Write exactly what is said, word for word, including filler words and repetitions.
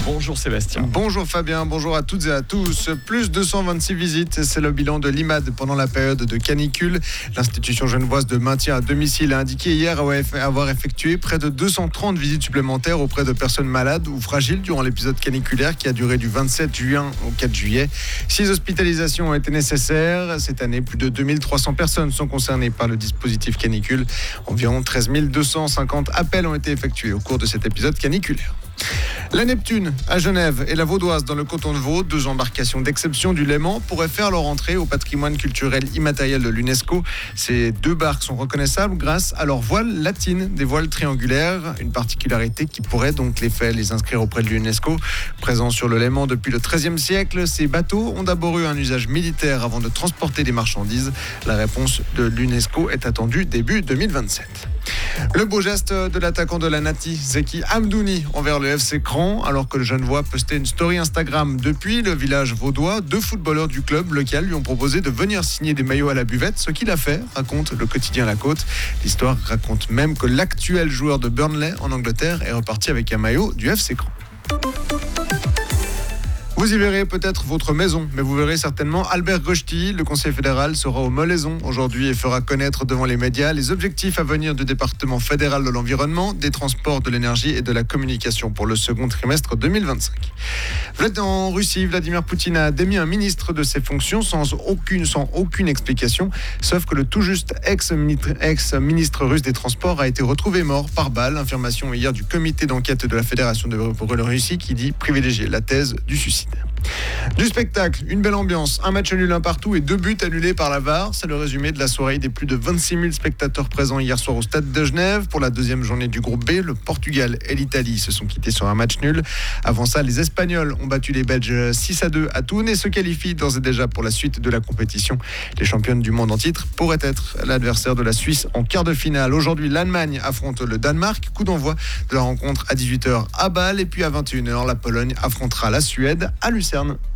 Bonjour Sébastien. Bonjour Fabien, bonjour à toutes et à tous. Plus deux cent vingt-six visites, c'est le bilan de l'I M A D pendant la période de canicule. L'institution genevoise de maintien à domicile a indiqué hier avoir effectué près de deux cent trente visites supplémentaires auprès de personnes malades ou fragiles durant l'épisode caniculaire qui a duré du vingt-sept juin au quatre juillet. Six hospitalisations ont été nécessaires. Cette année, plus de deux mille trois cents personnes sont concernées par le dispositif canicule. Environ treize mille deux cent cinquante appels ont été effectués au cours de cet épisode caniculaire. La Neptune à Genève et la Vaudoise dans le canton de Vaud, deux embarcations d'exception du Léman, pourraient faire leur entrée au patrimoine culturel immatériel de l'UNESCO. Ces deux barques sont reconnaissables grâce à leur voile latine, des voiles triangulaires, une particularité qui pourrait donc les faire les inscrire auprès de l'UNESCO. Présents sur le Léman depuis le treizième siècle, ces bateaux ont d'abord eu un usage militaire avant de transporter des marchandises. La réponse de l'UNESCO est attendue début deux mille vingt-sept. Le beau geste de l'attaquant de la Nati, Zeki Hamdouni, envers le F C Cran, alors que le Genevois postait une story Instagram depuis le village vaudois. Deux footballeurs du club local lui ont proposé de venir signer des maillots à la buvette, ce qu'il a fait, raconte le quotidien La Côte. L'histoire raconte même que l'actuel joueur de Burnley en Angleterre est reparti avec un maillot du F C Cran. Vous y verrez peut-être votre maison, mais vous verrez certainement Albert Gochti. Le Conseil fédéral sera au Molaison aujourd'hui et fera connaître devant les médias les objectifs à venir du département fédéral de l'environnement, des transports, de l'énergie et de la communication pour le second trimestre deux mille vingt-cinq. En Russie, Vladimir Poutine a démis un ministre de ses fonctions sans aucune, sans aucune explication, sauf que le tout juste ex-ministre, ex-ministre russe des Transports a été retrouvé mort par balle. Information hier du comité d'enquête de la Fédération de Russie qui dit privilégier la thèse du suicide. Du spectacle, une belle ambiance, un match nul un partout et deux buts annulés par la V A R. C'est le résumé de la soirée des plus de vingt-six mille spectateurs présents hier soir au stade de Genève. Pour la deuxième journée du groupe B, le Portugal et l'Italie se sont quittés sur un match nul. Avant ça, les Espagnols ont battu les Belges six à deux à Thun et se qualifient d'ores et déjà pour la suite de la compétition. Les championnes du monde en titre pourraient être l'adversaire de la Suisse en quart de finale. Aujourd'hui, l'Allemagne affronte le Danemark. Coup d'envoi de la rencontre à dix-huit heures à Bâle. Et puis à vingt et une heures, la Pologne affrontera la Suède à Lucerne.